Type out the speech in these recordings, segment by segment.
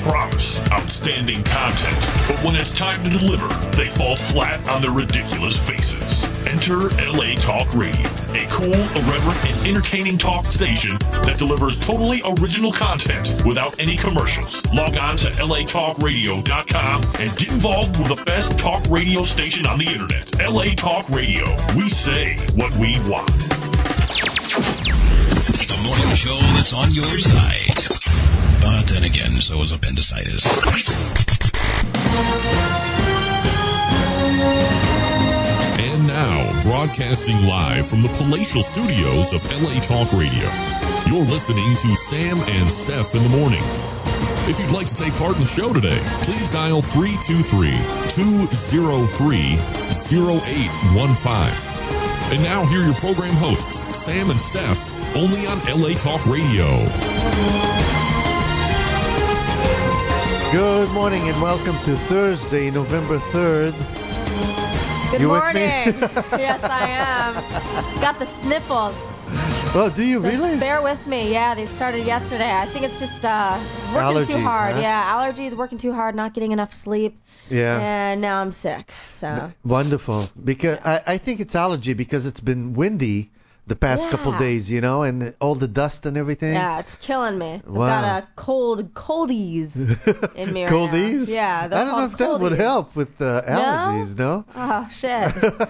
promise outstanding content, but when it's time to deliver, they fall flat on their ridiculous faces. Enter LA Talk Radio, a cool, irreverent, and entertaining talk station that delivers totally original content without any commercials. Log on to latalkradio.com and get involved with the best talk radio station on the internet. LA Talk Radio. We say what we want. The morning show that's on your side. But then again, so is appendicitis. And now, broadcasting live from the palatial studios of LA Talk Radio, you're listening to Sam and Steph in the morning. If you'd like to take part in the show today, please dial 323-203-0815. And now, here are your program hosts, Sam and Steph, only on LA Talk Radio. Good morning and welcome to Thursday, November 3rd. Good You morning. with me? Yes, I am. Got the sniffles. Oh, do you So really? Bear with me. Yeah, they started yesterday. I think it's just working Allergies, too hard. huh? Yeah, allergies, working too hard, not getting enough sleep. Yeah. And now I'm sick. So. Wonderful. Because I think it's allergy because it's been windy the past couple Yeah. days, you know, and all the dust and everything. Yeah, it's killing me. I've Wow. got a coldies in me right Coldies? now. Yeah, I they're don't know if called that would coldies. help with allergies, no? Oh, shit.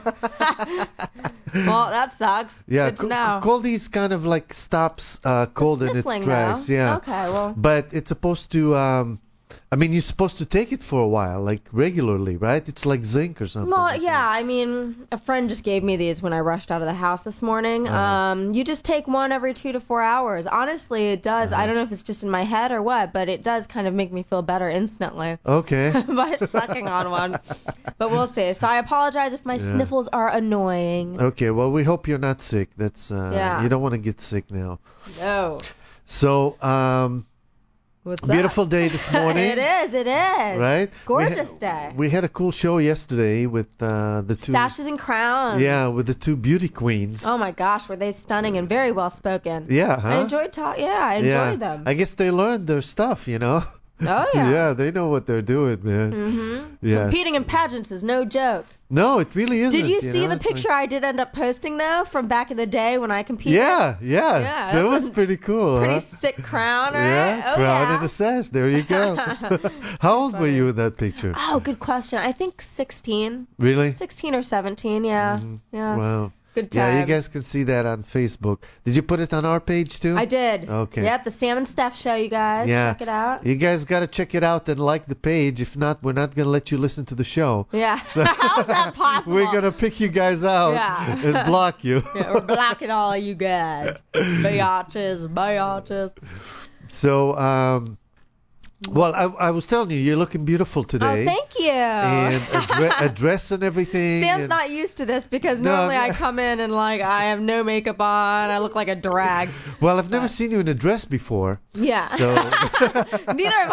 Well, that sucks. Yeah, Good to know. coldies kind of like stops cold in its Sniffling, tracks. though. Yeah. Okay, well. But it's supposed to, you're supposed to take it for a while, like regularly, right? It's like zinc or something. Well, like yeah, that. I mean, a friend just gave me these when I rushed out of the house this morning. Uh-huh. You just take one every 2 to 4 hours. Honestly, it does. I don't know if it's just in my head or what, but it does kind of make me feel better instantly Okay. by sucking on one. But we'll see. So I apologize if my sniffles are annoying. Okay, well, we hope you're not sick. That's Yeah. You don't want to get sick now. No. So, What's that? beautiful day this morning. It is. Right? Gorgeous day. We had a cool show yesterday with the two. Sashes and crowns. Yeah, with the two beauty queens. Oh my gosh, were they stunning and very well spoken. Yeah, huh? I enjoyed I enjoyed them. I guess they learned their stuff, you know. Oh yeah. Yeah, they know what they're doing, man. Mhm. Yes. Competing in pageants is no joke. No, it really isn't. Did you see know? the It's like- picture I did end up posting though from back in the day when I competed? Yeah. Yeah, That that's was a pretty cool, Pretty huh? sick crown, right? Yeah, Oh, crown yeah. and a sash. There you go. How old were you in that picture? Oh, good question. I think 16. Really? 16 or 17, yeah. Yeah. Wow. Good Yeah, you times. guys can see that on Facebook. Did you put it on our page too? I did. Okay. Yep, the Sam and Steph show, you guys. Yeah. Check it out. You guys got to check it out and like the page. If not, we're not going to let you listen to the show. Yeah. How's that possible? We're going to pick you guys out Yeah. and block you. Yeah, we're blocking all of you guys. Biatches. So, well, I was telling you, you're looking beautiful today. Oh, thank you. And a dress and everything. Sam's and- not used to this because No, normally I'm- I come in and like I have no makeup on. I look like a drag. Well, I've never seen you in a dress before. Yeah. So, Neither have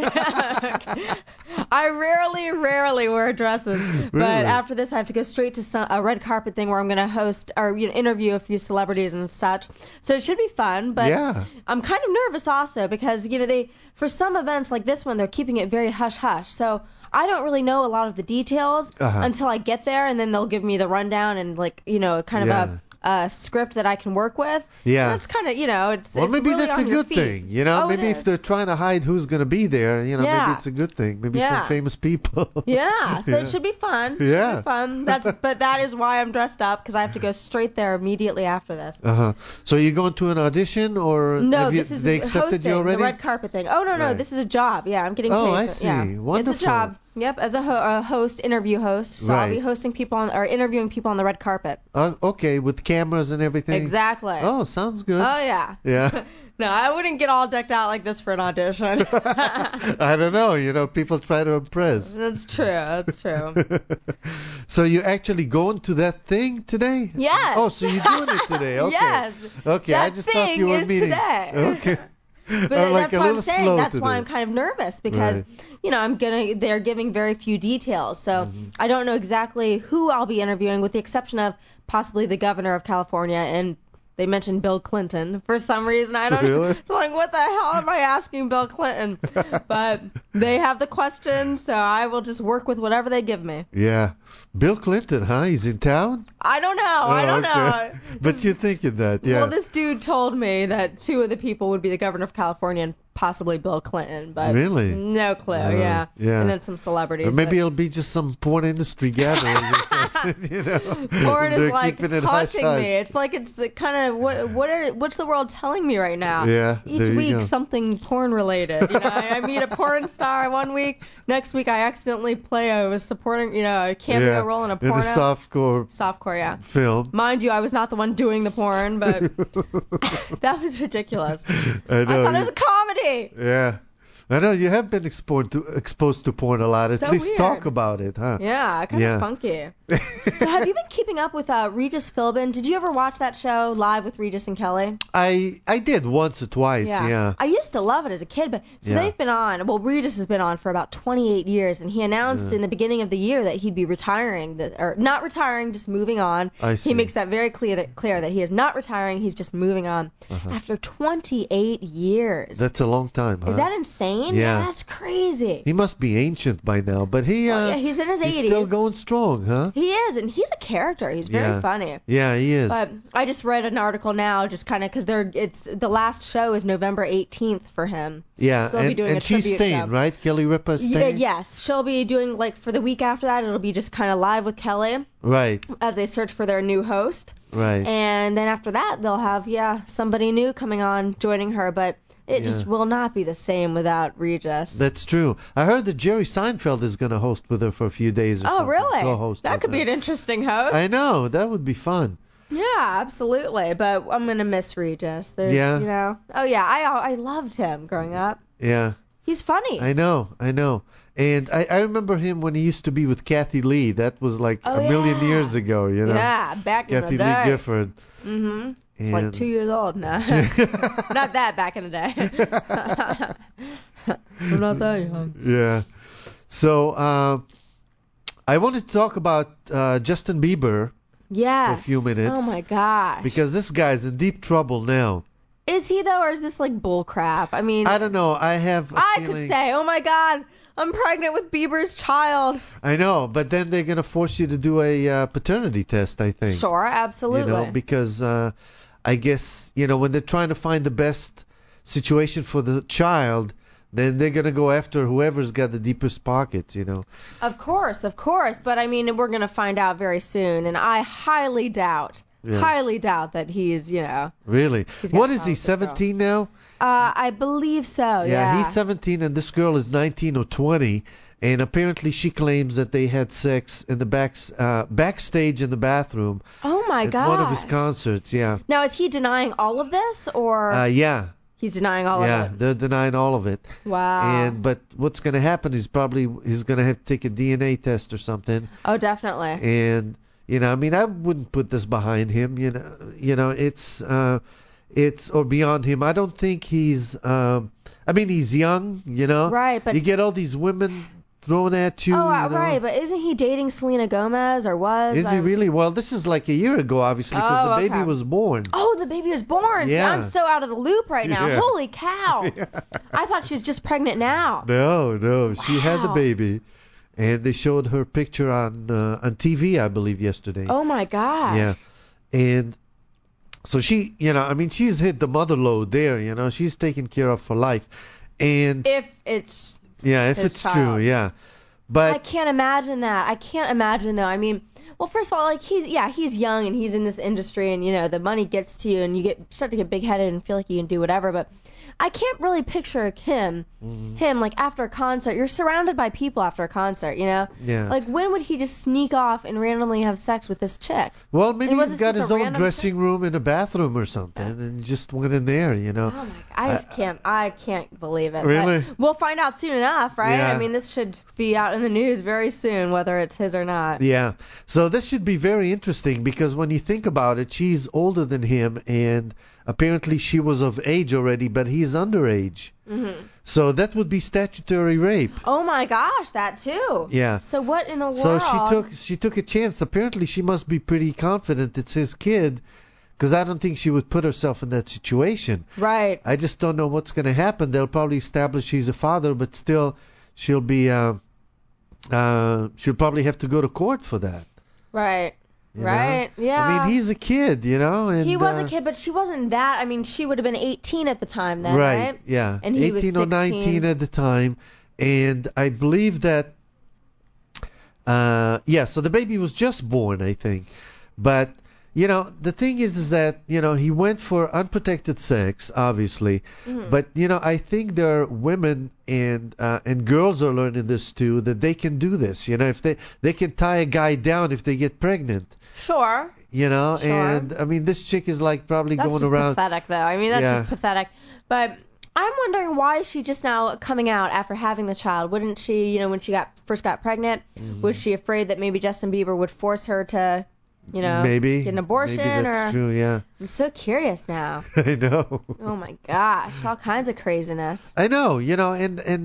I. I rarely wear dresses. Really? But after this, I have to go straight to a red carpet thing where I'm going to host or interview a few celebrities and such. So it should be fun. But Yeah. I'm kind of nervous also because they for some events like this one they're keeping it very hush hush. So I don't really know a lot of the details until I get there, and then they'll give me the rundown and kind of a script that I can work with. Yeah. And that's kind of it's. well, it's maybe really that's a on your good feet. thing. You know, Oh, it maybe if is. they're trying to hide who's going to be there, maybe Yeah. it's a good thing. Maybe Yeah. some famous people. Yeah, so Yeah. it should be fun. Yeah. Should be fun. But that is why I'm dressed up because I have to go straight there immediately after this. Uh-huh. So you going to an audition or No, have you, this is they accepted hosting you already? the red carpet thing. Oh no, Right. this is a job. Yeah, I'm getting paid. Oh, I for- see. Yeah. Wonderful. It's a job. Yep, as a host, interview host. So I'll be Right. hosting people or interviewing people on the red carpet. Okay, with cameras and everything. Exactly. Oh, sounds good. Oh yeah. Yeah. No, I wouldn't get all decked out like this for an audition. I don't know. People try to impress. That's true. That's true. So you actually going to that thing today? Yes. Oh, so you're doing it today? Okay. Yes. Okay, That I just thought you thing were is meeting. today. Okay. But I'm like that's a why I'm little saying slow that's today. why I'm kind of nervous because Right. they're giving very few details. So I don't know exactly who I'll be interviewing with the exception of possibly the governor of California and they mentioned Bill Clinton for some reason. I don't know. So like, what the hell am I asking Bill Clinton? But they have the questions, so I will just work with whatever they give me. Yeah. Bill Clinton, huh? He's in town? I don't know. I don't know. But you're thinking that, yeah. Well, this dude told me that 2 of the people would be the governor of California and possibly Bill Clinton, but really? No clue. Yeah. And then some celebrities. Or maybe it'll be just some porn industry gathering or something. You know. Porn is like haunting me. It's like it's kind of what's the world telling me right now? Yeah. Each week something porn related. You know, I meet a porn star one week. Next week I accidentally I was supporting a cameo role in a porno. In a softcore. Yeah. Film. Mind you, I was not the one doing the porn, but that was ridiculous. I thought it was a comedy. Yeah. I know you have been exposed to porn a lot. At least weird. Talk about it, huh? Yeah, kind of funky. So have you been keeping up with Regis Philbin? Did you ever watch that show, Live with Regis and Kelly? I did once or twice, yeah. I used to love it as a kid, but they've been on. Well, Regis has been on for about 28 years, and he announced in the beginning of the year that he'd be retiring, or not retiring, just moving on. I see. He makes that very clear that he is not retiring, he's just moving on after 28 years. That's a long time, huh? Is that insane? Yeah. That's crazy. He must be ancient by now, but he's in his 80s. He's still going strong, huh? He is, and he's a character. He's very funny. Yeah, he is. But I just read an article now, just kind of because the last show is November 18th for him. Yeah, so they'll be doing a she's tribute staying, show. right? Kelly Ripa's staying? Yes, she'll be doing, for the week after that, it'll be just kind of live with Kelly. Right. As they search for their new host. Right. And then after that, they'll have, somebody new coming on, joining her, but it just will not be the same without Regis. That's true. I heard that Jerry Seinfeld is going to host with her for a few days or something. Oh, really? Co-host that could be an interesting host. I know. That would be fun. Yeah, absolutely. But I'm going to miss Regis. Yeah. Oh, yeah. I loved him growing up. Yeah. He's funny. I know. And I remember him when he used to be with Kathy Lee. That was like a million years ago, you know. Yeah, back in the day. Kathy Lee Gifford. Mm-hmm. It's like 2 years old now. Not that back in the day. I'm not that young. Yeah. So I wanted to talk about Justin Bieber for a few minutes. Oh, my gosh. Because this guy's in deep trouble now. Is he, though, or is this like bull crap? I mean, I don't know. I have a feeling... could say, oh, my God, I'm pregnant with Bieber's child. I know, but then they're going to force you to do a paternity test, I think. Sure, absolutely. Because I guess, when they're trying to find the best situation for the child, then they're going to go after whoever's got the deepest pockets, Of course. But, I mean, we're going to find out very soon, and I highly doubt that he's, Really? What is he, 17 now? I believe so, yeah. He's 17 and this girl is 19 or 20. And apparently she claims that they had sex in the backstage in the bathroom. Oh, my God. At one of his concerts, yeah. Now, is he denying all of this, or? Yeah. He's denying all of it? Yeah, they're denying all of it. Wow. But what's going to happen is he's going to have to take a DNA test or something. Oh, definitely. And... I wouldn't put this behind him. It's or beyond him. I don't think he's. He's young. Right, but you get all these women thrown at you. Oh, right, but isn't he dating Selena Gomez or was? Is he really? Well, this is like a year ago, obviously, because the baby was born. Oh, the baby was born. Yeah. I'm so out of the loop right now. Yeah. Holy cow! Yeah. I thought she was just pregnant now. No, she had the baby. And they showed her picture on TV, I believe, yesterday. Oh, my God. Yeah. And so she, she's hit the mother load there, she's taken care of for life. And if it's child. True, yeah. But I can't imagine that. I can't imagine, though. I mean, well, first of all, he's young and he's in this industry and, the money gets to you and you start to get big-headed and feel like you can do whatever, but I can't really picture him like after a concert. You're surrounded by people after a concert, Yeah. Like when would he just sneak off and randomly have sex with this chick? Well, maybe he's got his own dressing room in a bathroom or something and just went in there, Oh my! I can't believe it. Really? But we'll find out soon enough, right? Yeah. I mean, this should be out in the news very soon, whether it's his or not. Yeah. So this should be very interesting because when you think about it, she's older than him and apparently she was of age already, but he's underage. Mm-hmm. So that would be statutory rape. Oh my gosh, that too. Yeah. So what in the world? So she took a chance. Apparently she must be pretty confident it's his kid because I don't think she would put herself in that situation. Right. I just don't know what's going to happen. They'll probably establish he's a father, but still she'll be she'll probably have to go to court for that. Right. You right. know? Yeah. I mean, he's a kid, you know. And, he was a kid, but she wasn't that. I mean, she would have been 18 at the time then, right? Yeah. And he 18 was 16. or 19 at the time. And I believe that, so the baby was just born, I think. But, you know, the thing is that, you know, he went for unprotected sex, obviously. Mm-hmm. But, you know, I think there are women and girls are learning this too, that they can do this. You know, if they can tie a guy down if they get pregnant. Sure. You know, sure. And I mean, this chick is like probably that's going just around. Pathetic, though. I mean, that's just pathetic. But I'm wondering why is she just now coming out after having the child? Wouldn't she, you know, when she first got pregnant, was she afraid that maybe Justin Bieber would force her to, you know, maybe get an abortion? Maybe that's true, yeah. I'm so curious now. I know. Oh my gosh, all kinds of craziness. I know, you know,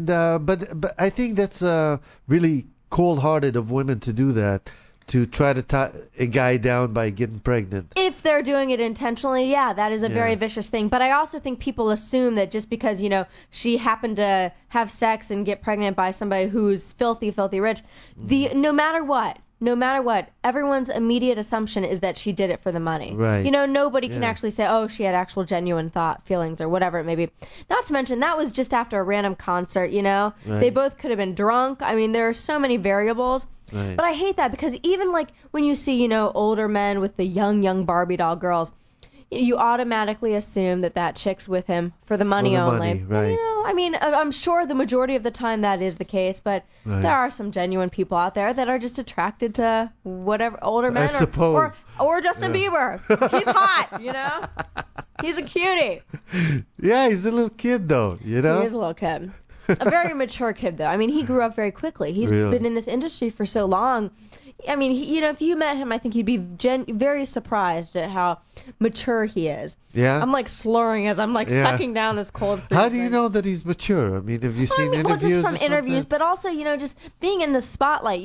but I think that's really cold-hearted of women to do that. To try to tie a guy down by getting pregnant. If they're doing it intentionally, yeah, that is a very vicious thing. But I also think people assume that just because, you know, she happened to have sex and get pregnant by somebody who's filthy, filthy rich, no matter what, everyone's immediate assumption is that she did it for the money. Right. You know, nobody can actually say, oh, she had actual genuine feelings or whatever it may be. Not to mention, that was just after a random concert, you know. Right. They both could have been drunk. I mean, there are so many variables. Right. But I hate that because even like when you see, you know, older men with the young Barbie doll girls, you automatically assume that chick's with him for the money only. Right. You know, I mean, I'm sure the majority of the time that is the case, but there are some genuine people out there that are just attracted to whatever older men or Justin Bieber. He's hot, you know. He's a cutie. Yeah, he's a little kid though, you know. He is a little kid. A very mature kid, though. I mean, he grew up very quickly. He's been in this industry for so long. I mean, you know, if you met him, I think you'd be very surprised at how mature he is. Yeah. I'm like slurring as I'm like sucking down this cold food. How do you know that he's mature? I mean, have you seen interviews? Well, just from interviews, but also, you know, just being in the spotlight.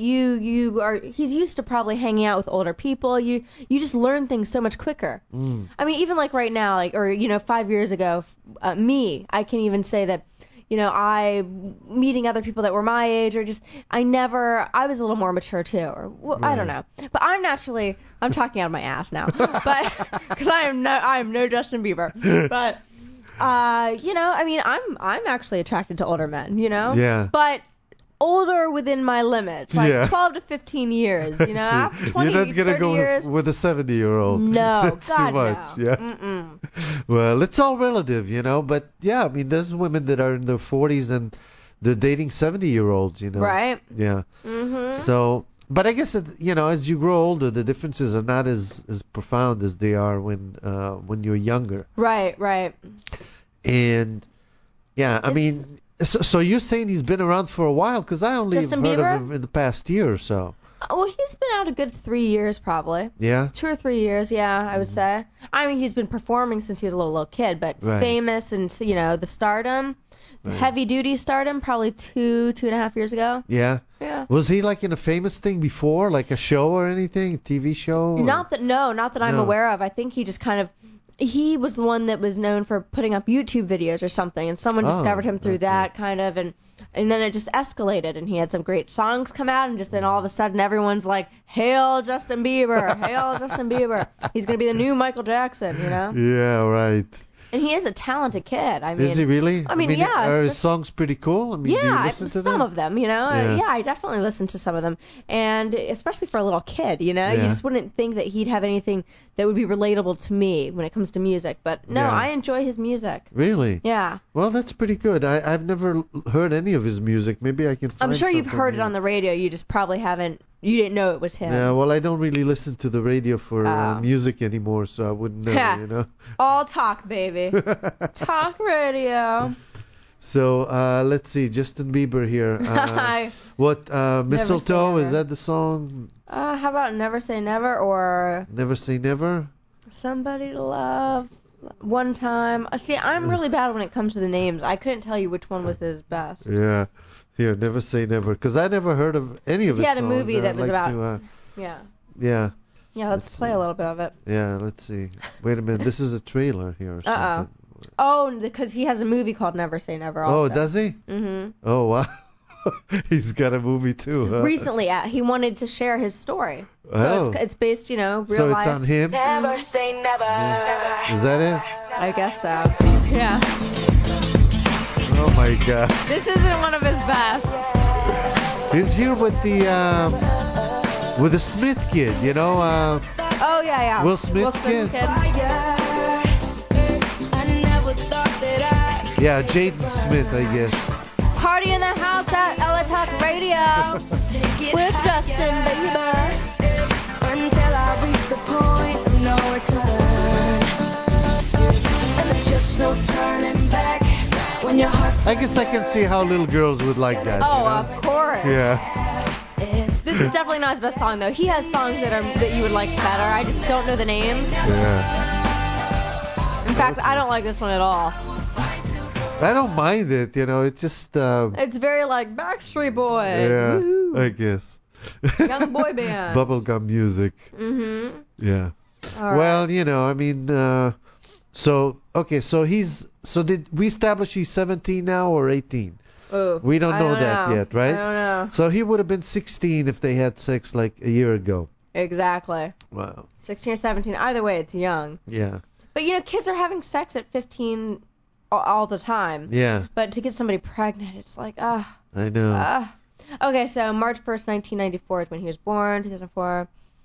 He's used to probably hanging out with older people. You just learn things so much quicker. I mean, even like right now, like, or, you know, 5 years ago, I can even say that, you know, meeting other people that were my age, or just, I was a little more mature too, or I don't know. But I'm talking out of my ass now, but because I am no Justin Bieber. But you know, I mean, I'm actually attracted to older men, you know. Yeah. But older within my limits, like 12 to 15 years, you know. After 20, you're not gonna go years, with a 70-year-old. No, that's God, too much. No. Yeah. Mm-mm. Well, it's all relative, you know. But yeah, I mean, there's women that are in their 40s and they're dating 70-year-olds, you know. Right. Yeah. Mhm. So, but I guess you know, as you grow older, the differences are not as profound as they are when you're younger. Right. Right. And yeah, I mean. So you're saying he's been around for a while? Because I only have heard of him in the past year or so. Well, he's been out a good 3 years probably. Yeah? 2 or 3 years, yeah, I would say. I mean, he's been performing since he was a little kid, but famous and, you know, the stardom, heavy-duty stardom, probably 2.5 years ago. Yeah? Yeah. Was he like in a famous thing before, like a show or anything, a TV show? Or? Not that I'm aware of. I think he just kind of... He was the one that was known for putting up YouTube videos or something, and someone discovered him through that kind of, and then it just escalated, and he had some great songs come out, and just then all of a sudden everyone's like, "Hail Justin Bieber! Hail Justin Bieber! He's gonna be the new Michael Jackson," you know? Yeah, right. And he is a talented kid. I mean, is he really? I mean, yeah. Are his songs pretty cool? I mean, do you listen to them? Some of them, you know. Yeah, I definitely listen to some of them, and especially for a little kid, you know, you just wouldn't think that he'd have anything that would be relatable to me when it comes to music. But no, I enjoy his music. Really? Yeah. Well, that's pretty good. I've never heard any of his music. Maybe I can find I'm sure you've heard here. it on the radio. You just probably haven't. You didn't know it was him. Yeah, well, I don't really listen to the radio for music anymore, so I wouldn't know, you know. All talk, baby. Talk radio. So, let's see, Justin Bieber here. What, Mistletoe, is that the song? How about Never Say Never, or... Never Say Never? Somebody to Love, One Time. See, I'm really bad when it comes to the names. I couldn't tell you which one was his best. Yeah. Here, Never Say Never, because I never heard of any of his songs. He had a movie that was about... Yeah. Yeah. Yeah, let's play a little bit of it. Yeah, let's see. Wait a minute. This is a trailer here or something. Oh, because he has a movie called Never Say Never also. Oh, does he? Mm-hmm. Oh, wow. He's got a movie too, huh? Recently, he wanted to share his story. Oh. So it's based, real so life. So it's on him? Never say never. Yeah. Is that it? I guess so. Yeah. Oh my God. This isn't one of his best. He's here with the Smith kid, Oh yeah. Will Smith's kid. Yeah, Jaden Smith, I guess. Party in the house at LA Talk Radio with Justin Bieber. Until I reach the point of no return. And there's just no turning back when your heart's I guess I can see how little girls would like that. Oh, of course. Yeah. This is definitely not his best song though. He has songs that you would like better. I just don't know the names. Yeah. In fact, I don't like this one at all. I don't mind it, it's just It's very like Backstreet Boys. Yeah, Woo-hoo. I guess. Young boy band. Bubblegum music. Mhm. Yeah. All right. Well, so did we establish he's 17 now or 18? Ooh, We don't know that know. yet, right? I don't know. So he would have been 16 if they had sex like a year ago. Exactly. Wow. 16 or 17. Either way, it's young. Yeah. But kids are having sex at 15 all the time. Yeah. But to get somebody pregnant, it's like, I know. Okay, so March 1st, 1994 is when he was born, 2004.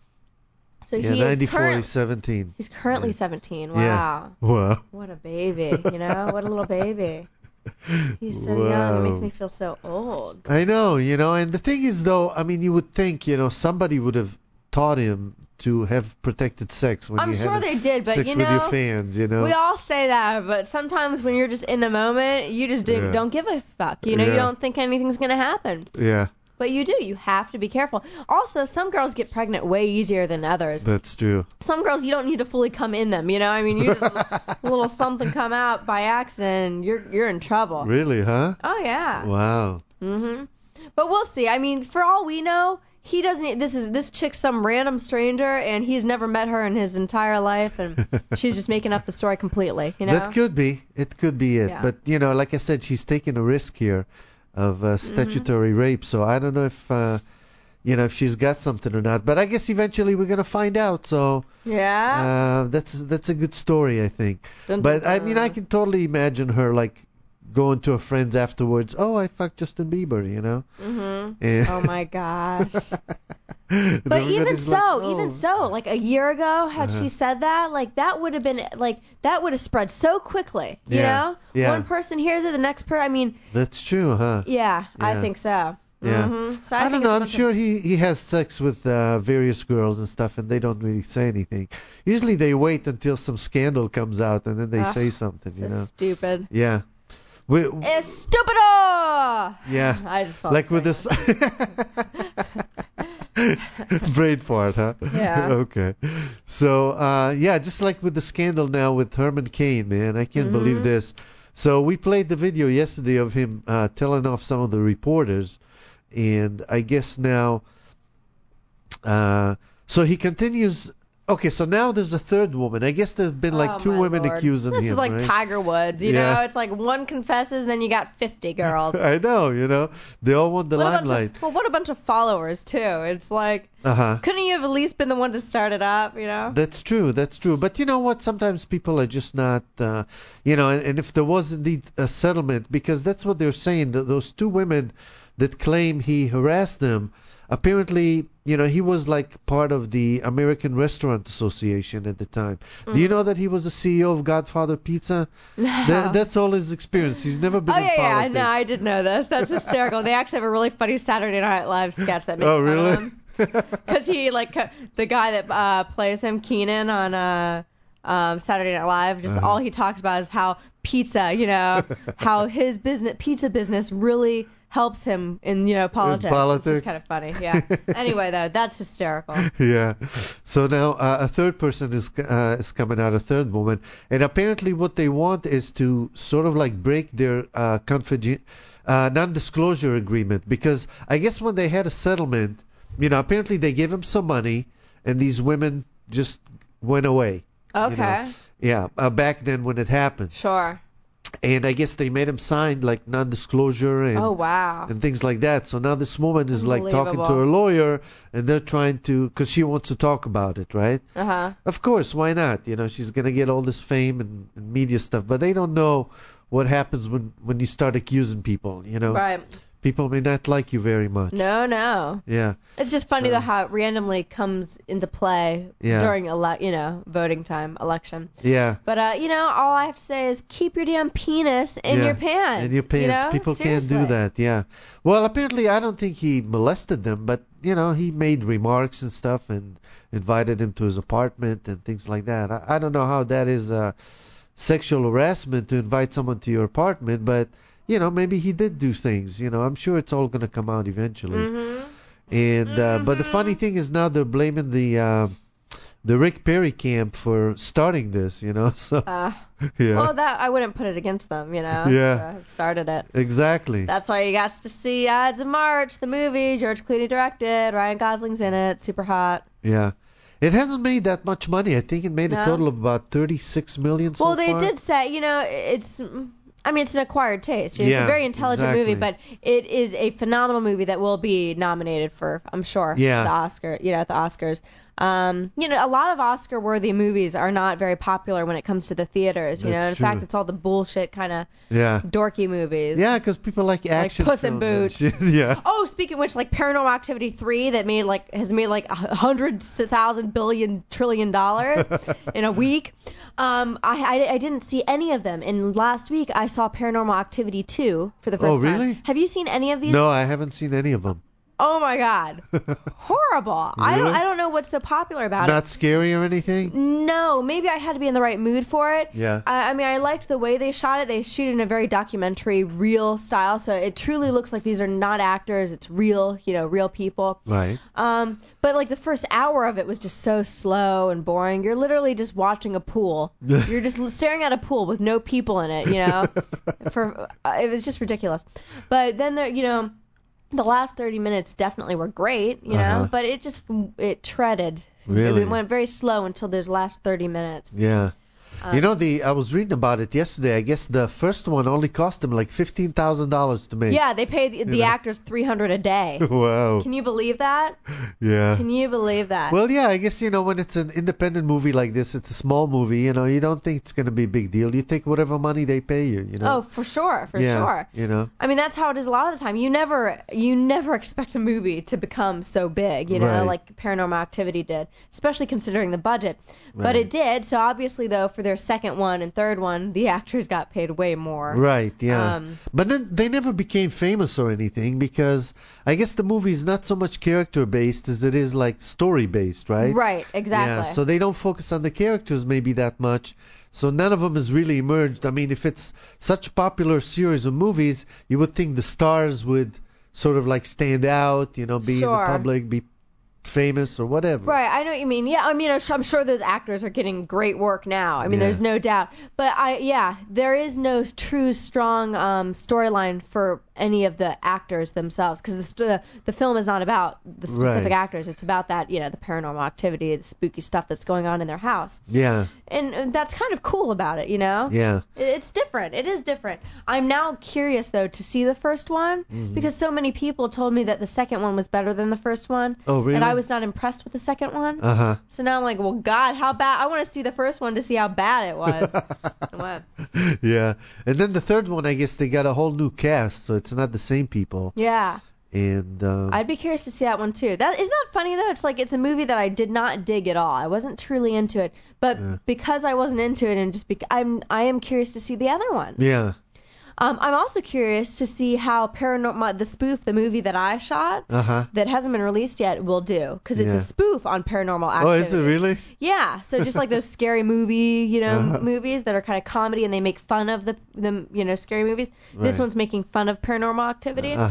So Yeah, he 94, is he's 17. He's currently 17. Wow. Yeah. Wow. What a baby, what a little baby. He's so young. Wow. It makes me feel so old. I know, and the thing is though, you would think, somebody would have taught him to have protected sex when I'm you sure have they did, but sex with your fans, We all say that, but sometimes when you're just in the moment, you just don't give a fuck. You don't think anything's going to happen. Yeah. But you do. You have to be careful. Also, some girls get pregnant way easier than others. That's true. Some girls, you don't need to fully come in them, you just a little something come out by accident, and you're in trouble. Really, huh? Oh, yeah. Wow. Mhm. But we'll see. For all we know, he doesn't. This chick's some random stranger, and he's never met her in his entire life, and she's just making up the story completely. That could be. It could be it. Yeah. But like I said, she's taking a risk here of statutory rape. So I don't know if if she's got something or not. But I guess eventually we're gonna find out. So yeah. That's a good story, I think. Dun, But dun, dun. I can totally imagine her like going to her friends afterwards. Oh, I fucked Justin Bieber, Mhm. And Oh my gosh. and But even everybody's like, so, like a year ago, had she said that, like that would have been like that would have spread so quickly. You know, Yeah. one person hears it, the next person. That's true, huh? Yeah, I Yeah. think so. Yeah. Mhm. So I don't think know. it's a I'm bunch of- sure he has sex with various girls and stuff, and they don't really say anything. Usually they wait until some scandal comes out, and then they say something. So stupid. Yeah. It's stupido. Yeah. I just felt Like with this brain fart, huh? Yeah. Okay. So just like with the scandal now with Herman Cain, man, I can't believe this. So we played the video yesterday of him telling off some of the reporters, and I guess now, so he continues. Okay, so now there's a third woman. I guess there's been like two my women Lord. accusing this him. is like right? Tiger Woods, you Yeah. know? It's like one confesses, and then you got 50 girls. I know, they all want the limelight. What a bunch of followers too. It's like, Uh-huh. couldn't you have at least been the one to start it up, you know? That's true. But you know what? Sometimes people are just not, and if there was indeed a settlement, because that's what they're saying, that those two women that claim he harassed them, apparently, he was like part of the American Restaurant Association at the time. Do you know that he was the CEO of Godfather Pizza? No. That's all his experience. He's never been in yeah, politics. no, I did know this. That's hysterical. They actually have a really funny Saturday Night Live sketch that makes Oh, fun really? of him. Because he, the guy that plays him, Keenan, on Saturday Night Live, just all he talks about is how pizza, how his pizza business really helps him in, politics. It's just kind of funny, yeah. Anyway, though, that's hysterical. Yeah. So now a third person is coming out, a third woman, and apparently what they want is to sort of like break their non-disclosure agreement, because I guess when they had a settlement, apparently they gave him some money, and these women just went away. Okay. Yeah, back then when it happened. Sure. And I guess they made him sign like non-disclosure and Oh, wow. and things like that. So now this woman is like talking to Unbelievable. her lawyer, and they're trying to, because she wants to talk about it, right? Uh-huh. Of course, why not? She's gonna get all this fame and media stuff, but they don't know what happens when you start accusing people. Right. People may not like you very much. No. Yeah. It's just funny So- though how it randomly comes into play Yeah. during voting time, election. Yeah. But all I have to say is keep your damn penis in Yeah, your pants. In your pants. People can't do Seriously. that. Yeah. Well, apparently, I don't think he molested them, but he made remarks and stuff and invited him to his apartment and things like that. I don't know how that is sexual harassment to invite someone to your apartment, but maybe he did do things. I'm sure it's all gonna come out eventually. Mm-hmm. And but the funny thing is now they're blaming the Rick Perry camp for starting this. So yeah. Well, that I wouldn't put it against them. Yeah. Started it. Exactly. That's why you got to see Ides of March, the movie. George Clooney directed. Ryan Gosling's in it. Super hot. Yeah. It hasn't made that much money. I think it made a No? total of about 36 million so Well, they far. did say, it's an acquired taste. It's Yeah, a very intelligent movie, exactly. but it is a phenomenal movie that will be nominated for, I'm sure, Yeah. the Oscar, at the Oscars. A lot of Oscar-worthy movies are not very popular when it comes to the theaters. That's In true. fact, it's all the bullshit kind of Yeah. dorky movies. Yeah, because people like action Puss in films Boots. and shit. Yeah. Oh, speaking of which, like Paranormal Activity 3 that has made like $100,000 billion trillion in a week. I didn't see any of them. And last week I saw Paranormal Activity 2 for the first Oh, time. really? Have you seen any of these? No, I haven't seen any of them. Oh my God. Horrible. Really? I don't know what's so popular about it. Not scary or anything? No, maybe I had to be in the right mood for it. Yeah. I liked the way they shot it. They shoot it in a very documentary, real style, so it truly looks like these are not actors. It's real, real people. Right. But like the first hour of it was just so slow and boring. You're literally just watching a pool. You're just staring at a pool with no people in it, it was just ridiculous. But then the last 30 minutes definitely were great, Uh-huh. but it treaded. Really? It went very slow until those last 30 minutes. Yeah. I was reading about it yesterday. I guess the first one only cost them like $15,000 to make. Yeah, they pay the actors $300 a day. Wow. Can you believe that? Yeah. Can you believe that? Well, yeah, I guess, when it's an independent movie like this, it's a small movie, you don't think it's going to be a big deal. You take whatever money they pay you, Oh, for sure, yeah, sure. I mean, that's how it is a lot of the time. You never expect a movie to become so big, Right. like Paranormal Activity did, especially considering the budget. But Right. it did. So obviously, though, for their second one and third one, the actors got paid way more. Right, yeah. Um, But then they never became famous or anything because I guess the movie is not so much character based as it is like story based, right? Right, exactly. Yeah, so they don't focus on the characters maybe that much. So none of them has really emerged. I mean, if it's such a popular series of movies, you would think the stars would sort of like stand out, be in the Sure. public, be famous or whatever. Right, I know what you mean. Yeah, I mean, I'm sure those actors are getting great work now. I mean, Yeah. there's no doubt. But there is no true strong storyline for any of the actors themselves because the film is not about the specific Right. actors. It's about that, the paranormal activity, the spooky stuff that's going on in their house. Yeah, And that's kind of cool about it, yeah. It's different. It is different. I'm now curious, though, to see the first one because so many people told me that the second one was better than the first one. Oh, really? And I was not impressed with the second one. Uh-huh. So now I'm like, well, God, how bad? I want to see the first one to see how bad it was. What? Yeah. And then the third one, I guess they got a whole new cast, so it's not the same people. Yeah. And I'd be curious to see that one too. That isn't that funny though. It's like it's a movie that I did not dig at all. I wasn't truly into it, but because I wasn't into it, and just I am curious to see the other one. yeah. I'm also curious to see how the spoof, the movie that I shot, Uh-huh. that hasn't been released yet, will do, because it's Yeah. a spoof on Paranormal Oh, Activity. is it really? Yeah, so just like those scary movie, Uh-huh. movies that are kind of comedy and they make fun of the scary movies. This Right. one's making fun of Paranormal Activity. Uh-huh.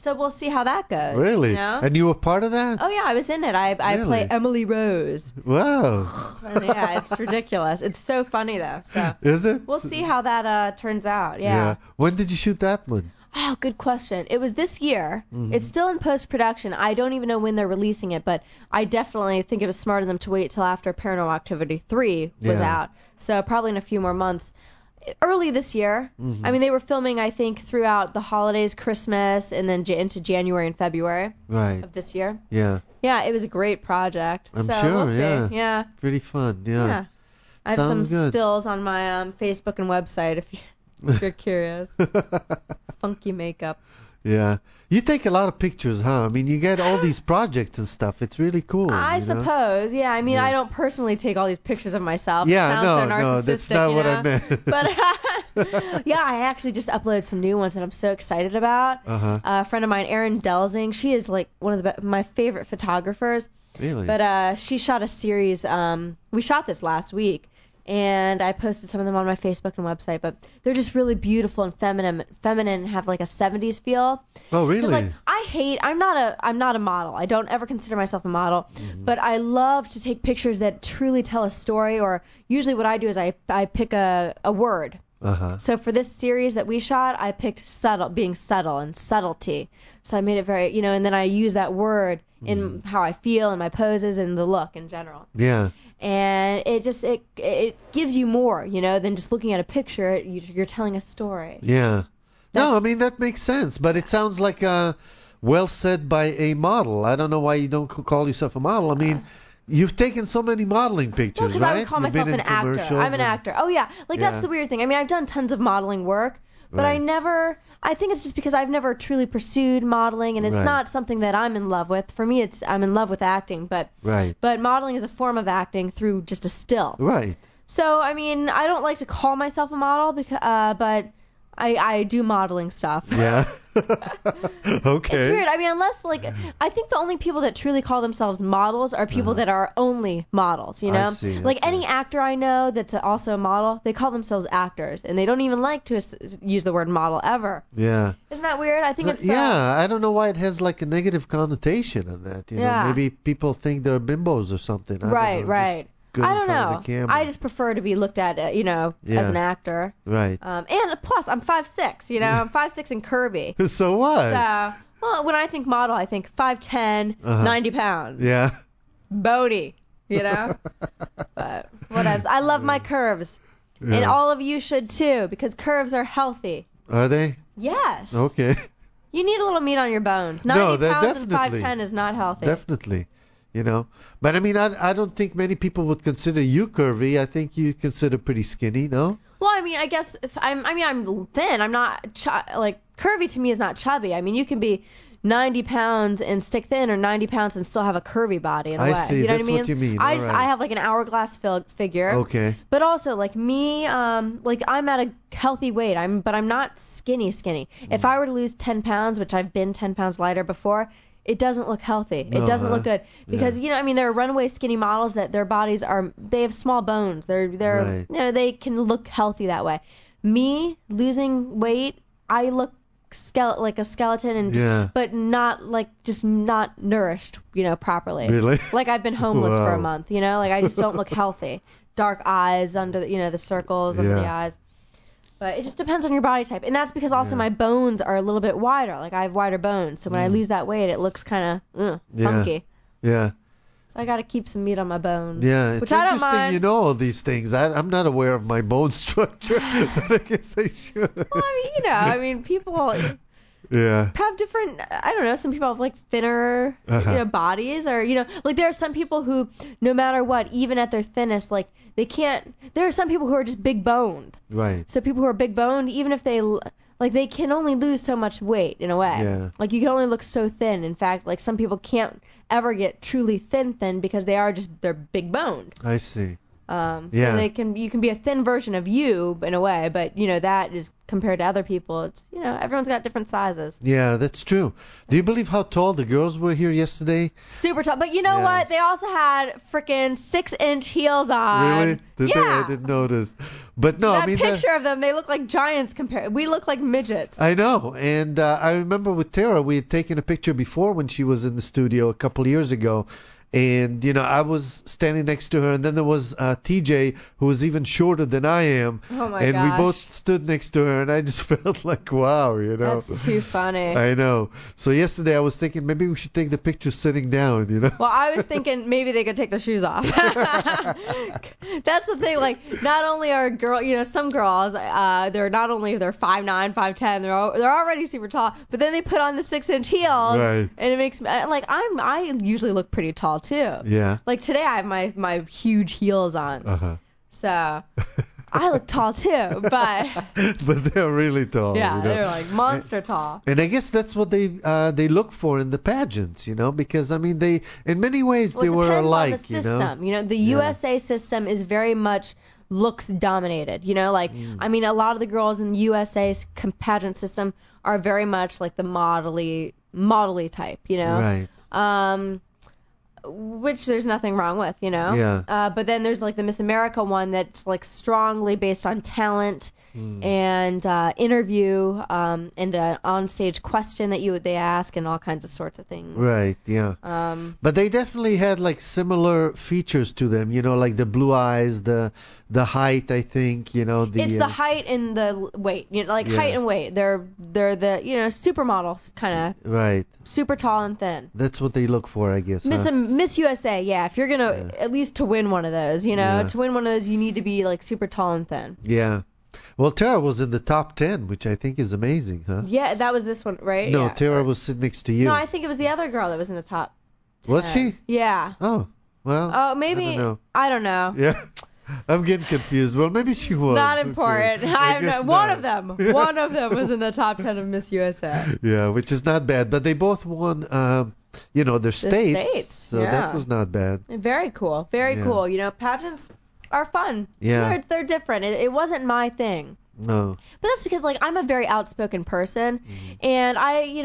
So we'll see how that goes. Really? You know? And you were part of that? Oh yeah, I was in it. I Really? play Emily Rose. Wow. And yeah, it's ridiculous. It's so funny though. So Is it? we'll see how that turns out. Yeah. When did you shoot that one? Oh, good question. It was this year. It's still in post-production. I don't even know when they're releasing it, but I definitely think it was smart of them to wait till after Paranormal Activity 3 was Yeah. out. So probably in a few more months. Early this year. I mean, they were filming, I think, throughout the holidays, Christmas, and then into January and February Right. of this year. Yeah. Yeah, it was a great project. I'm so sure, we'll see. yeah. Yeah. Pretty fun. Yeah. Yeah. I have Sounds some good. stills on my Facebook and website if you're curious. Funky makeup. Yeah. You take a lot of pictures, huh? I mean, you get all these projects and stuff. It's really cool. I you know? suppose, yeah. I mean, Yeah. I don't personally take all these pictures of myself. Yeah, Sounds so no, that's narcissistic, not you what I know? meant. But yeah, I actually just uploaded some new ones that I'm so excited about. Uh-huh. A friend of mine, Erin Delsing, she is like one of my favorite photographers. Really? But she shot a series. We shot this last week, and I posted some of them on my Facebook and website. But they're just really beautiful and feminine, and have like a 70s feel. Oh, 'Cause, really? like, I'm not a model. I don't ever consider myself a model, but I love to take pictures that truly tell a story. Or usually what I do is I pick a word. Uh-huh. So for this series that we shot, I picked being subtle and subtlety. So I made it very, and then I use that word in how I feel and my poses and the look in general. Yeah. And it gives you more, than just looking at a picture. You're telling a story. Yeah. No, That's- I mean, that makes sense. But it sounds like well said by a model. I don't know why you don't call yourself a model. I mean, you've taken so many modeling pictures, Well, because right? I would call You've myself been an in actor. commercials I'm an actor. Oh yeah, like that's Yeah. the weird thing. I mean, I've done tons of modeling work, but Right. I think it's just because I've never truly pursued modeling, and it's Right. not something that I'm in love with. For me, I'm in love with acting, but Right. modeling is a form of acting through just a still. Right. So I mean, I don't like to call myself a model but I do modeling stuff. Yeah. Okay. It's weird. I mean, unless I think the only people that truly call themselves models are people that are only models. I see, Like okay. any actor I know that's also a model, they call themselves actors, and they don't even like to use the word model ever. Yeah. Isn't that weird? I think So- it's yeah, I don't know why it has like a negative connotation on that. You know, Yeah. maybe people think they're bimbos or something. I right, don't know, right. Just good I in don't front know. of the camera. I just prefer to be looked at, as Yeah. an actor. Right. And plus, I'm 5'6", I'm 5'6" and curvy. So what? So, well, when I think model, I think 5'10", Uh-huh. 90 pounds. Yeah. Bodie, But whatever. I love my curves. And Yeah. all of you should too, because curves are healthy. Are they? Yes. Okay. You need a little meat on your bones. 90 No, pounds and definitely. 5'10" is not healthy. Definitely. But I mean, I don't think many people would consider you curvy. I think you consider pretty skinny, no? Well, I mean, I guess I'm thin. I'm not curvy to me is not chubby. I mean, you can be 90 pounds and stick thin, or 90 pounds and still have a curvy body in a I way. see. You know That's what I mean? what you mean. I All right. I have like an hourglass figure. Okay. But also like me, I'm at a healthy weight. But I'm not skinny. If I were to lose 10 pounds, which I've been 10 pounds lighter before, it doesn't look healthy. No, It doesn't huh? look good because there are runaway skinny models that their bodies they have small bones. They're Right. they can look healthy that way. Me losing weight, I look like a skeleton and Yeah. but not not nourished, properly. Really? Like I've been homeless for a Wow. month, like I just don't look healthy. Dark eyes under the circles under the Yeah. eyes. But it just depends on your body type. And that's because also Yeah. my bones are a little bit wider. Like I have wider bones. So when I lose that weight, it looks kind of Yeah. funky. Yeah. So I got to keep some meat on my bones. Yeah. It's Which I don't interesting mind. you know all these things. I'm not aware of my bone structure, but I guess I should. Well, I mean, people Yeah. have different, I don't know, some people have like thinner, Uh-huh. bodies, or, like there are some people who, no matter what, even at their thinnest, like they can't, there are some people who are just big boned. Right. So people who are big boned, even if they can only lose so much weight in a way. Yeah. Like you can only look so thin. In fact, like some people can't ever get truly thin because they're big boned. I see. So Yeah. you can be a thin version of you in a way, but that is compared to other people. It's everyone's got different sizes. Yeah, that's true. Do you believe how tall the girls were here yesterday? Super tall, but you know Yeah. what? They also had freaking 6-inch heels on. Really? Did they? Yeah. I didn't notice. But no, That I mean picture of them, they look like giants compared. We look like midgets. I know, and I remember with Tara, we had taken a picture before when she was in the studio a couple years ago, and I was standing next to her, and then there was TJ, who was even shorter than I am, Oh my and gosh. we both stood next to her, and I just felt like, wow, That's too funny. I know. So yesterday I was thinking maybe we should take the picture sitting down, Well, I was thinking maybe they could take their shoes off. That's the thing. Like, not only are some girls, they're 5'9", 5'10", they're already super tall, but then they put on the 6-inch heels, Right. and it makes me like I usually look pretty tall too. Yeah. Like today I have my huge heels on, Uh-huh. so I look tall too, but But they're really tall. yeah, they're like monster tall. And I guess that's what they look for in the pageants, because I mean they in many ways Well, they it were depends alike, on the system. The USA system is very much looks dominated. I mean, a lot of the girls in the USA pageant system are very much like the modelly type, Right. Which there's nothing wrong with, Yeah. But then there's like the Miss America one that's like strongly based on talent and interview and an on-stage question that they ask and all kinds of sorts of things. Right, yeah. But they definitely had like similar features to them, like the blue eyes, the height, I think, It's the height and the weight, height and weight. They're the supermodels kind of Right. super tall and thin. That's what they look for, I guess. Miss USA, yeah. If you're gonna at least to win one of those, Yeah. to win one of those, you need to be like super tall and thin. Yeah. Well, Tara was in the top 10, which I think is amazing, huh? Yeah, that was this one, right? No, Yeah. Tara was sitting next to you. No, I think it was the other girl that was in the top. Was 10. she? Yeah. Oh, well. Oh, maybe. I don't know. Yeah. I'm getting confused. Well, maybe she was. Not Okay. important. I guess One not. of them. One of them was in the top 10 of Miss USA. Yeah, which is not bad. But they both won, their states. So yeah. that was not bad. Very cool. Very Yeah. cool. Pageants are fun. Yeah. They're different. It wasn't my thing. No. But that's because I'm a very outspoken person, and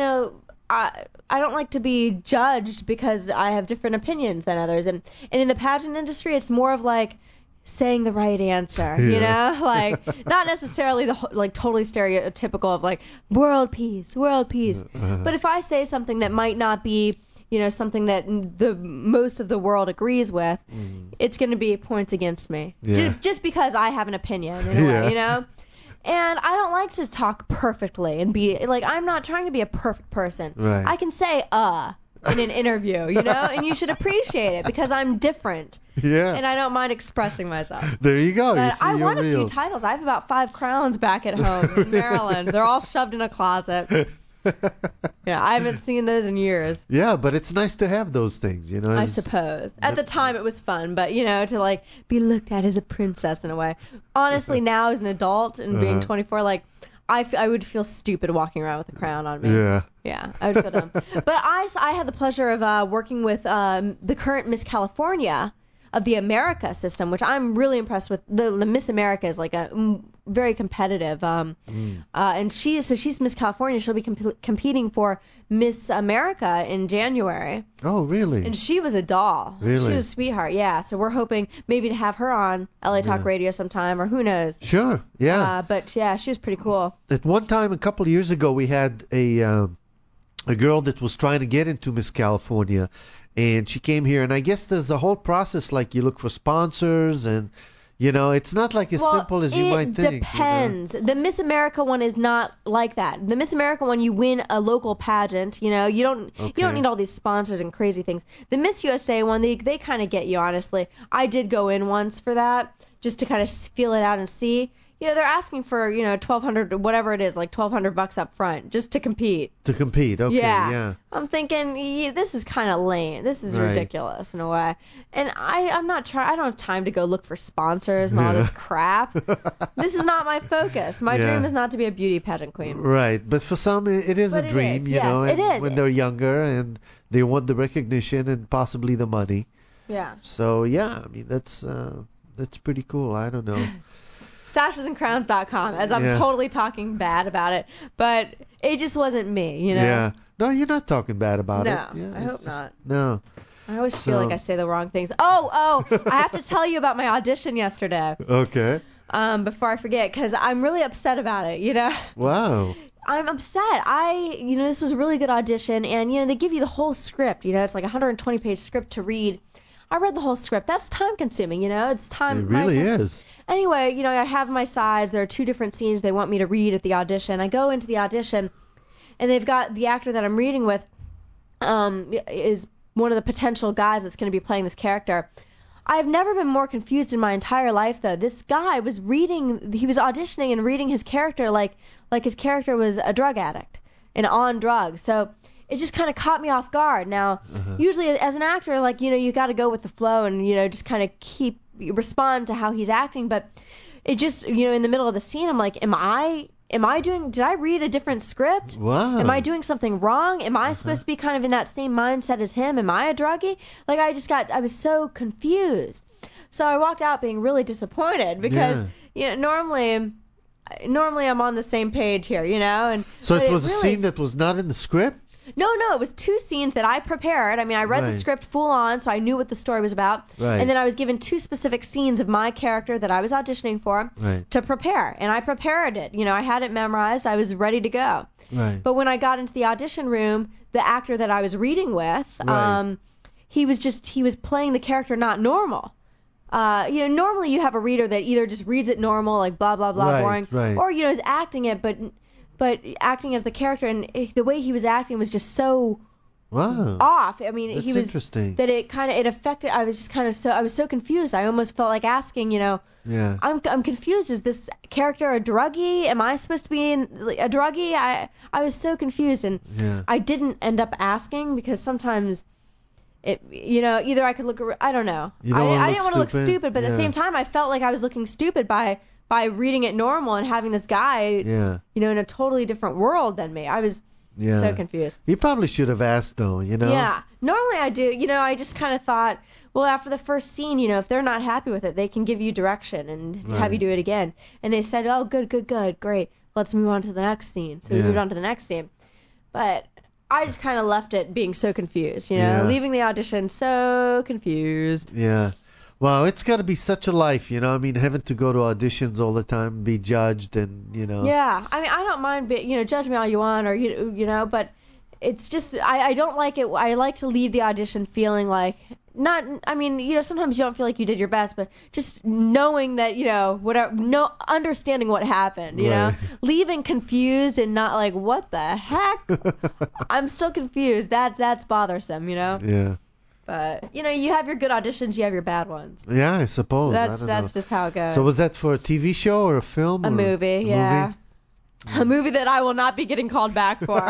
I don't like to be judged because I have different opinions than others. And in the pageant industry, it's more of like saying the right answer, like not necessarily totally stereotypical of like world peace. But if I say something that might not be something that the most of the world agrees with, it's going to be points against me. Yeah. Just because I have an opinion in a way, And I don't like to talk perfectly and be like, I'm not trying to be a perfect person. Right. I can say in an interview, and you should appreciate it because I'm different. Yeah. And I don't mind expressing myself. There you go. But You see, I you're won a real. few titles. I have about 5 crowns back at home in Maryland. They're all shoved in a closet. Yeah, I haven't seen those in years. Yeah, but it's nice to have those things, I suppose. At the time it was fun, but to like be looked at as a princess in a way. Honestly, now as an adult and being 24, like I would feel stupid walking around with a crown on me. Yeah. Yeah, I would feel dumb. But I had the pleasure of working with the current Miss California of the America system, which I'm really impressed with. The Miss America is like a very competitive, and she's Miss California. She'll be competing for Miss America in January. Oh, really? And she was a doll. Really? She was a sweetheart. Yeah. So we're hoping maybe to have her on LA Talk Radio sometime, or who knows. Sure. Yeah. But yeah, she was pretty cool. At one time, a couple of years ago, we had a girl that was trying to get into Miss California, and she came here. And I guess there's a whole process, like you look for sponsors, and it's not like as simple as you might think. It depends. The Miss America one is not like that. The Miss America one, you win a local pageant. You don't need all these sponsors and crazy things. The Miss USA one, they kind of get you, honestly. I did go in once for that, just to kind of feel it out and see. They're asking for, $1,200, whatever it is, like $1,200 up front, just to compete. To compete, okay, yeah. I'm thinking, this is kind of lame. This is Right. ridiculous in a way. And I don't have time to go look for sponsors and all this crap. This is not my focus. My dream is not to be a beauty pageant queen. Right, but for some it is But a it dream, is, yes, and it is. when they're younger and they want the recognition and possibly the money. Yeah. So yeah, I mean That's pretty cool. I don't know. SashesandCrowns.com, as I'm totally talking bad about it, but it just wasn't me, you know? Yeah. No, you're not talking bad about it. No, Yeah, I hope not. No. I always feel like I say the wrong things. Oh, I have to tell you about my audition yesterday. Okay. Before I forget, because I'm really upset about it, you know? Wow. I'm upset. This was a really good audition, and, they give you the whole script, it's like a 120-page script to read. I read the whole script. That's time consuming, It's time. It really is. Anyway, I have my sides. There are 2 different scenes they want me to read at the audition. I go into the audition, and they've got the actor that I'm reading with is one of the potential guys that's going to be playing this character. I've never been more confused in my entire life, though. This guy was auditioning and reading his character like his character was a drug addict and on drugs. So it just kind of caught me off guard. Now, usually as an actor, you got to go with the flow and, just kind of respond to how he's acting. But it just, in the middle of the scene, I'm like, did I read a different script? Wow. Am I doing something wrong? Am I supposed to be kind of in that same mindset as him? Am I a druggie? I was so confused. So I walked out being really disappointed because, normally I'm on the same page here, and so it was a scene that was not in the script? No, it was 2 scenes that I prepared. I mean, I read the script full on, so I knew what the story was about. Right. And then I was given 2 specific scenes of my character that I was auditioning for to prepare. And I prepared it. I had it memorized. I was ready to go. Right. But when I got into the audition room, the actor that I was reading with, he was playing the character not normal. Normally you have a reader that either just reads it normal, like blah, blah, blah, boring, or, is acting it, but acting as the character, and the way he was acting was just so off. I mean, That's he was interesting. That it affected. I was just I was so confused. I almost felt like asking, I'm confused. Is this character a druggie? Am I supposed to be a druggie? I was so confused, and I didn't end up asking because sometimes either I could look. I don't know. I didn't want to look stupid, but at the same time, I felt like I was looking stupid by reading it normal and having this guy, in a totally different world than me. I was so confused. You probably should have asked, though, Yeah. Normally I do. I just kind of thought, well, after the first scene, if they're not happy with it, they can give you direction and have you do it again. And they said, oh, good, great. Let's move on to the next scene. So we moved on to the next scene. But I just kind of left it being so confused, leaving the audition so confused. Yeah. Well, it's got to be such a life, having to go to auditions all the time, be judged, and, Yeah, I mean, I don't mind, judge me all you want, or, but it's just, I don't like it. I like to leave the audition feeling like, sometimes you don't feel like you did your best, but just knowing that, understanding what happened, leaving confused and not like, what the heck? I'm still confused. That's bothersome, Yeah. But, you have your good auditions, you have your bad ones. Yeah, I suppose. That's just how it goes. So was that for a TV show or a film? A movie, yeah. A movie that I will not be getting called back for.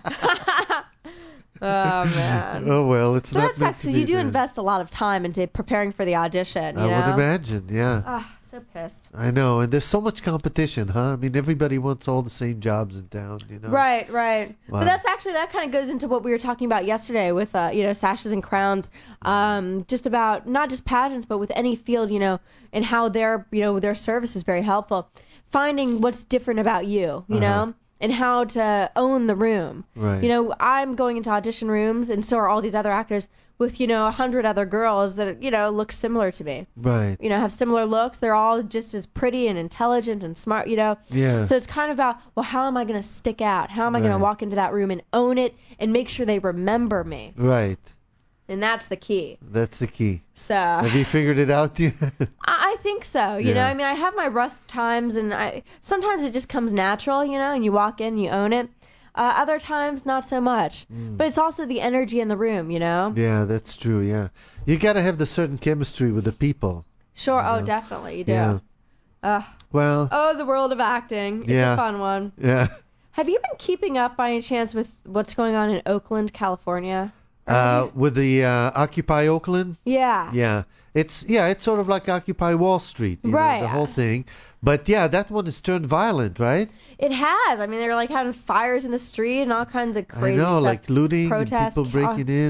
Oh, man. Oh, well, it's but not that sucks because you do invest a lot of time into preparing for the audition, I would imagine, yeah. Ah, so pissed. I know, and there's so much competition, huh? I mean, everybody wants all the same jobs in town, Right. Wow. But that kind of goes into what we were talking about yesterday with, Sashes and Crowns, just about not just pageants, but with any field, and how their service is very helpful. Finding what's different about you, know? And how to own the room. Right. I'm going into audition rooms, and so are all these other actors with, 100 other girls that, look similar to me. Right. Have similar looks. They're all just as pretty and intelligent and smart, Yeah. So it's kind of about, well, how am I going to stick out? How am I going to walk into that room and own it and make sure they remember me? Right. And that's the key. That's the key. So. Have you figured it out yet? I think so. You know, I mean, I have my rough times, and sometimes it just comes natural, and you walk in, you own it. Other times, not so much. But it's also the energy in the room, Yeah, that's true, yeah. You got to have the certain chemistry with the people. Sure, definitely, you do. Yeah. Well. Oh, the world of acting. It's a fun one. Yeah. Have you been keeping up by any chance with what's going on in Oakland, California? With the Occupy Oakland? Yeah. Yeah. It's sort of like Occupy Wall Street, right? The whole thing. But yeah, that one has turned violent, right? It has. I mean, they're like having fires in the street and all kinds of crazy stuff. I know, like looting protests, and people breaking in. And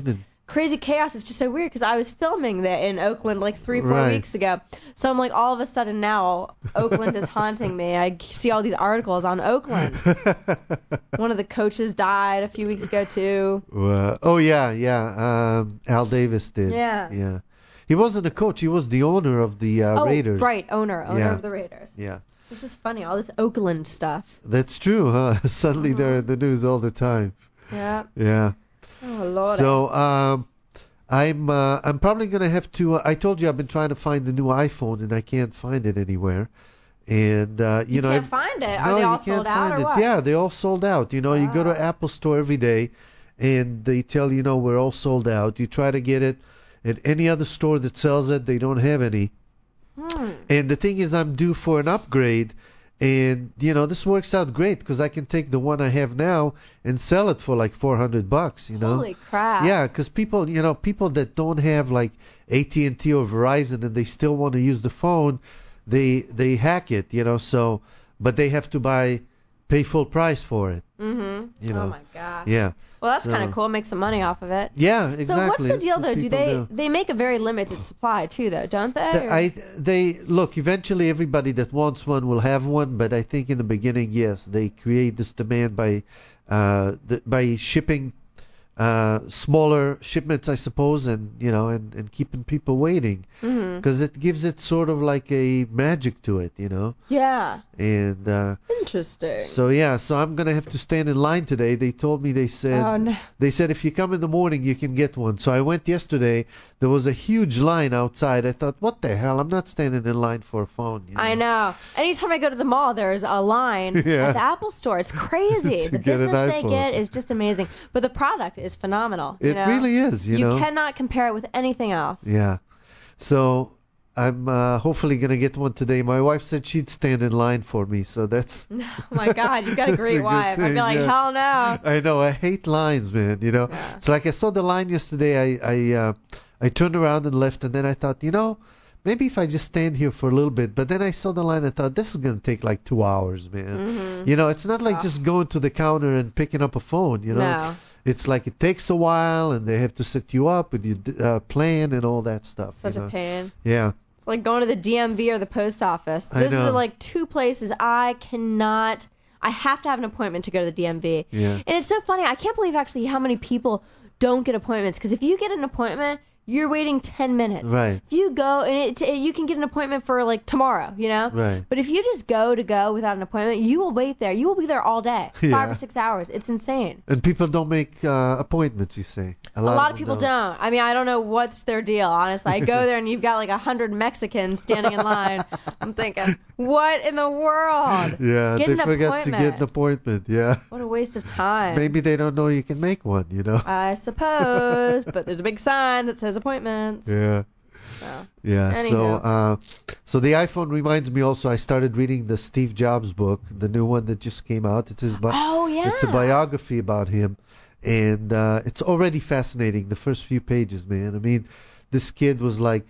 Crazy Chaos is just so weird because I was filming that in Oakland like 3-4 weeks ago. So I'm like, all of a sudden now Oakland is haunting me. I see all these articles on Oakland. One of the coaches died a few weeks ago too. Oh yeah. Al Davis did. Yeah. He wasn't a coach. He was the owner of the Raiders. Right, owner of the Raiders. Yeah. So it's just funny, all this Oakland stuff. That's true, huh? Suddenly they're in the news all the time. Yeah. Yeah. Oh Lord. So I'm probably gonna have to. I told you I've been trying to find the new iPhone and I can't find it anywhere. And you can't find it. Are they all sold out or what? Yeah, they all sold out. You know, you go to Apple Store every day, and they tell you, we're all sold out. You try to get it at any other store that sells it, they don't have any. And the thing is, I'm due for an upgrade. And, this works out great because I can take the one I have now and sell it for like $400, Holy crap. Yeah, because people that don't have like AT&T or Verizon and they still want to use the phone, they hack it, so, but they have to pay full price for it. Mm-hmm. Oh my gosh. Yeah. Well, that's kind of cool. Make some money off of it. Yeah, exactly. So what's the deal, though? Do they make a very limited supply too, though, don't they? They look. Eventually, everybody that wants one will have one. But I think in the beginning, yes, they create this demand by shipping smaller shipments, I suppose, and and keeping people waiting because it gives it sort of like a magic to it, Yeah. And interesting. So I'm gonna have to stand in line today. They told me they said if you come in the morning you can get one. So I went yesterday. There was a huge line outside. I thought, what the hell? I'm not standing in line for a phone. I know. Anytime I go to the mall, there's a line at the Apple Store. It's crazy. The business they get is just amazing. But the product is phenomenal. It really is. You cannot compare it with anything else. Yeah. So I'm hopefully going to get one today. My wife said she'd stand in line for me, so that's... Oh, my God, you've got a great wife. I'd be like, hell no. I know. I hate lines, man, Yeah. So like I saw the line yesterday, I turned around and left, and then I thought, maybe if I just stand here for a little bit. But then I saw the line and thought, this is going to take like 2 hours, man. Mm-hmm. It's not like just going to the counter and picking up a phone, No. It's like it takes a while, and they have to set you up with your plan and all that stuff. Such a pain. Yeah. It's like going to the DMV or the post office. Those are the two places I have to have an appointment to go to the DMV. Yeah. And it's so funny. I can't believe actually how many people don't get appointments. Because if you get an appointment, you're waiting 10 minutes. Right. If you go, and you can get an appointment for like tomorrow, Right. But if you just go without an appointment, you will wait there. You will be there all day, 5 or 6 hours. It's insane. And people don't make appointments, you say? A lot of people don't. I mean, I don't know what's their deal, honestly. I go there and you've got like 100 Mexicans standing in line. I'm thinking, what in the world? Yeah, they forget to get an appointment. Yeah. What a waste of time. Maybe they don't know you can make one, I suppose, but there's a big sign that says appointments. Yeah. So, yeah. anywho. So the iPhone reminds me also. I started reading the Steve Jobs book, the new one that just came out. It's his It's a biography about him, and it's already fascinating. The first few pages, man. I mean, this kid was like,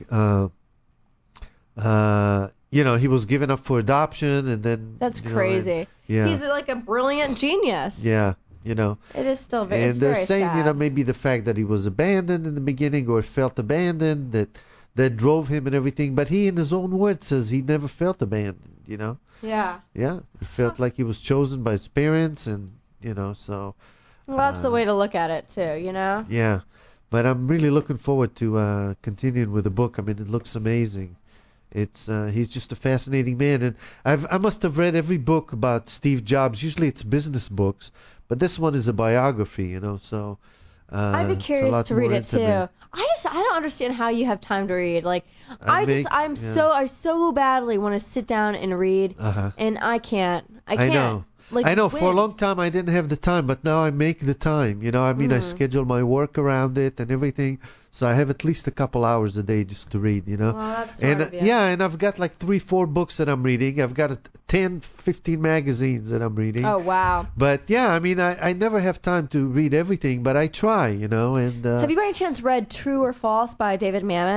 he was given up for adoption, and then. That's crazy. Yeah. He's like a brilliant genius. Yeah. It is still very. And they're very saying, sad. Maybe the fact that he was abandoned in the beginning or felt abandoned that drove him and everything. But he, in his own words, says he never felt abandoned. Yeah. Yeah. He felt like he was chosen by his parents, and so. Well, that's the way to look at it too. Yeah. But I'm really looking forward to continuing with the book. I mean, it looks amazing. It's he's just a fascinating man, and I must have read every book about Steve Jobs. Usually it's business books, but this one is a biography, So I'd be curious to read it too. I don't understand how you have time to read. Like I so badly want to sit down and read, and I can't. I know. Like, I know. For a long time I didn't have the time, but now I make the time. I mean, I schedule my work around it and everything, so I have at least a couple hours a day just to read. Well, that's smart of you. Yeah, and I've got like 3-4 books that I'm reading. I've got 10-15 magazines that I'm reading. Oh wow. But yeah, I mean, I never have time to read everything, but I try. And have you by any chance read True or False by David Mamet?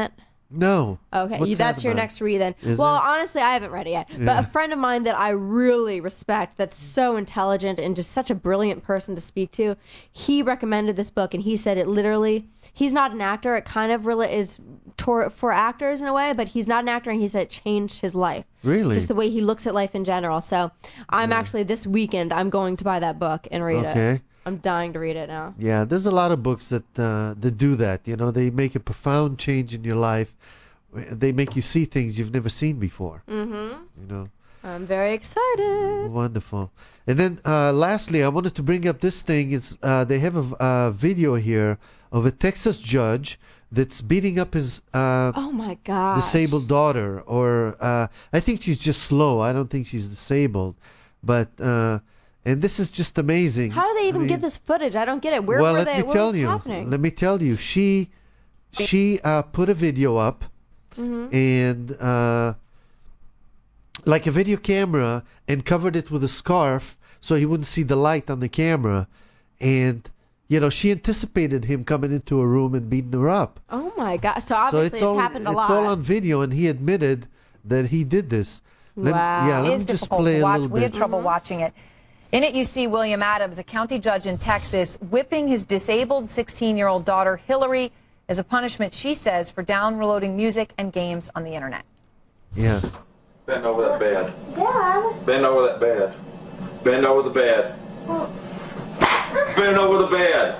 No. Okay, What's that's that your about? next read then. Is Well, it? honestly, I haven't read it yet. But Yeah. a friend of mine that I really respect, that's so intelligent and just such a brilliant person to speak to, he recommended this book, and he said it literally. He's not an actor. It kind of really is for actors in a way, but he's not an actor, and he said it changed his life. Really? Just the way he looks at life in general. So I'm actually, this weekend, I'm going to buy that book and read it. Okay. I'm dying to read it now. Yeah, there's a lot of books that do that. You know, they make a profound change in your life. They make you see things you've never seen before. Mm-hmm. You know. I'm very excited. Wonderful. And then lastly, I wanted to bring up this thing. Is they have a video here of a Texas judge that's beating up his Oh my gosh. disabled daughter, or I think she's just slow. I don't think she's disabled, but and this is just amazing. How do they even I mean, get this footage? I don't get it. Where well, were let they? me What tell was you. happening? Let me tell you. She put a video up, and like a video camera, and covered it with a scarf so he wouldn't see the light on the camera, and you know, she anticipated him coming into a room and beating her up. Oh my gosh. So obviously it's happened a lot. It's all on video, and he admitted that he did this. Wow. Let It is me just difficult play to a watch. little We had bit. trouble watching it. In it, you see William Adams, a county judge in Texas, whipping his disabled 16-year-old daughter, Hillary, as a punishment, she says, for downloading music and games on the internet. Yeah. Bend over that bed. Dad? Bend over that bed. Bend over the bed. Bend over the bed.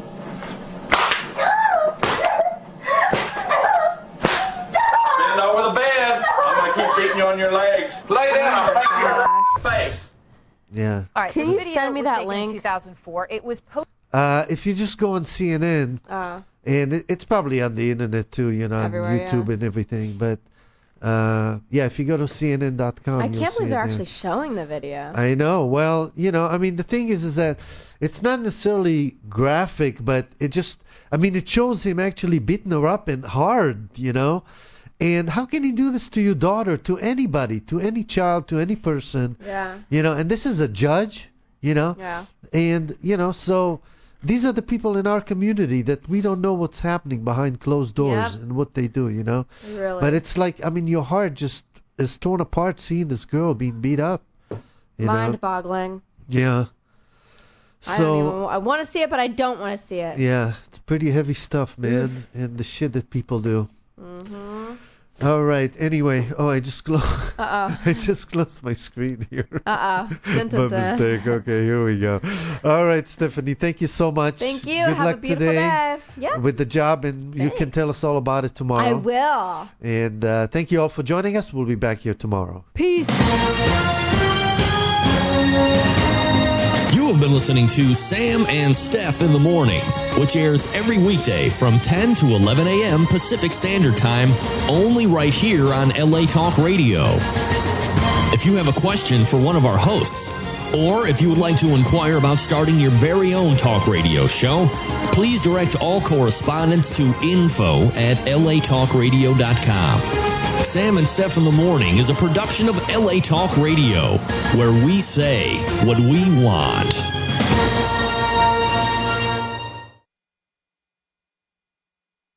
Bend over the bed. I'm going to keep beating you on your legs. Lay down. I'll spank your face. Yeah. All right, Can this you video send me was that taken link? in 2004. It was posted. If you just go on CNN, and it's probably on the internet too, you know, on Everywhere, YouTube yeah. and everything. But yeah, if you go to CNN.com, I you'll can't see believe it they're there. actually showing the video. I know. Well, you know, I mean, the thing is that it's not necessarily graphic, but it just, I mean, it shows him actually beating her up and hard, you know. And how can he do this to your daughter, to anybody, to any child, to any person? Yeah. You know, and this is a judge, you know. Yeah. And, you know, so these are the people in our community that we don't know what's happening behind closed doors Yep. and what they do, you know. Really. But it's like, I mean, your heart just is torn apart seeing this girl being beat up. You know? Mind-boggling. Yeah. I want to see it, but I don't want to see it. Yeah, it's pretty heavy stuff, man, and the shit that people do. All right. Anyway, I just I just closed my screen here. Dun, dun, My dun. mistake. Okay, here we go. All right, Stephanie, thank you so much. Thank you. Good Have luck a beautiful today day. Yeah. with the job, and you can Thanks. tell us all about it tomorrow. I will. And thank you all for joining us. We'll be back here tomorrow. Peace. You have been listening to Sam and Steph in the Morning, which airs every weekday from 10 to 11 a.m. Pacific Standard Time, only right here on LA Talk Radio. If you have a question for one of our hosts, or if you would like to inquire about starting your very own talk radio show, please direct all correspondence to info@latalkradio.com. Sam and Steph in the Morning is a production of LA Talk Radio, where we say what we want.